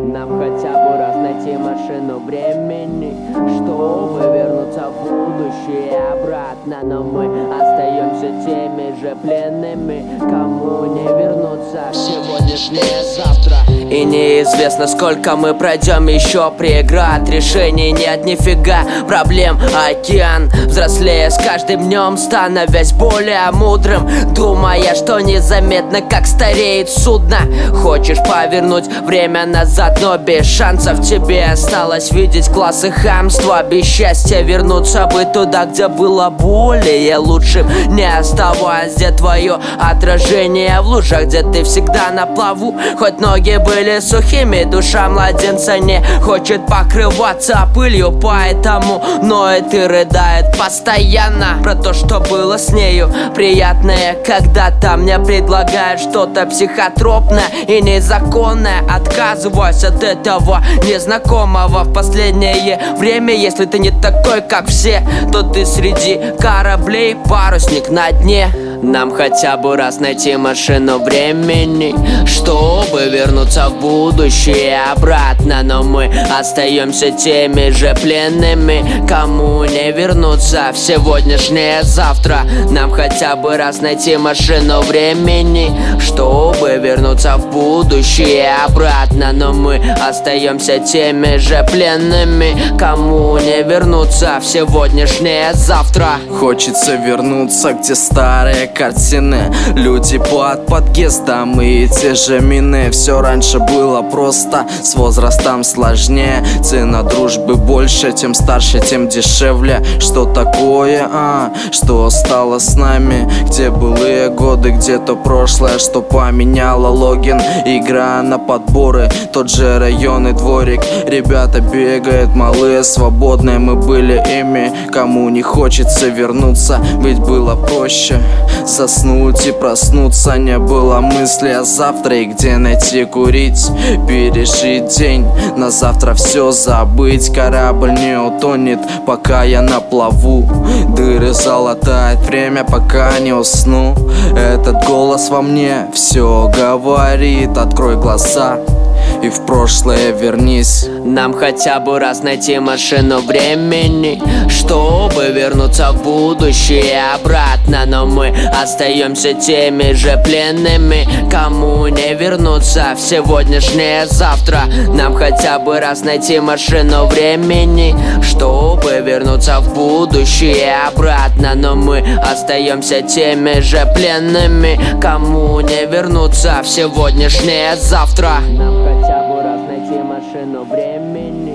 Нам хотя бы раз найти машину времени, чтобы вернуться в будущее обратно. Но мы остаемся теми же пленными, кому не вернуться в сегодняшнее завтра. И неизвестно, сколько мы пройдем еще преград. Решений нет нифига, проблем океан. Взрослея с каждым днем, становясь более мудрым, думая, что незаметно, как стареет судно. Хочешь повернуть время назад, но без шансов. Тебе осталось видеть классы хамства. Без счастья вернуться бы туда, где было более лучшим. Не оставаясь, где твое отражение в лужах, где ты всегда на плаву. Хоть ноги были сухими, душа младенца не хочет покрываться пылью, поэтому ноет и рыдает постоянно про то, что было с нею приятное. Когда-то мне предлагают что-то психотропное и незаконное. Отказываюсь от этого незнакомого. В последнее время, если ты не такой, как все, то ты среди кораблей парусник на дне. Нам хотя бы раз найти машину времени, чтобы вернуться в будущее обратно. Но мы остаемся теми же пленными, кому не вернуться в сегодняшнее завтра. Нам хотя бы раз найти машину времени, чтобы вернуться в будущее обратно. Но мы остаемся теми же пленными, кому не вернуться в сегодняшнее завтра. Хочется вернуться, где старые картины, люди под подъездом и те же мины. Все раньше было просто, с возрастом сложнее. Цена дружбы больше, тем старше, тем дешевле. Что такое, что стало с нами? Где былые годы, где то прошлое, что поменяло логин? Игра на подборы, тот же район и дворик. Ребята бегают, малые, свободные, мы были ими. Кому не хочется вернуться, ведь было проще заснуть и проснуться. Не было мысли о завтра и где найти курить. Пережить день, на завтра все забыть. Корабль не утонет, пока я на плаву. Дыры залатает время, пока не усну. Этот голос во мне все говорит. Открой глаза и в прошлое вернись. Нам хотя бы раз найти машину времени, чтобы вернуться в будущее обратно. Но мы остаемся теми же пленными, кому не вернуться в сегодняшнее завтра. Нам хотя бы раз найти машину времени, чтобы вернуться в будущее обратно. Но мы остаемся теми же пленными, кому не вернуться в сегодняшнее завтра. Нам хотя бы раз найти машину времени,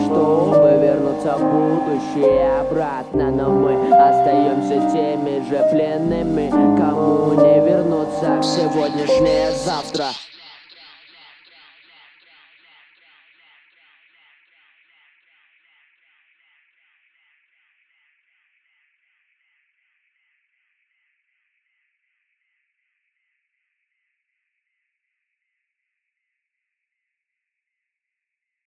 чтобы вернуться в будущее обратно. Но мы остаемся теми же пленными, кому не вернуться в сегодняшнее завтра.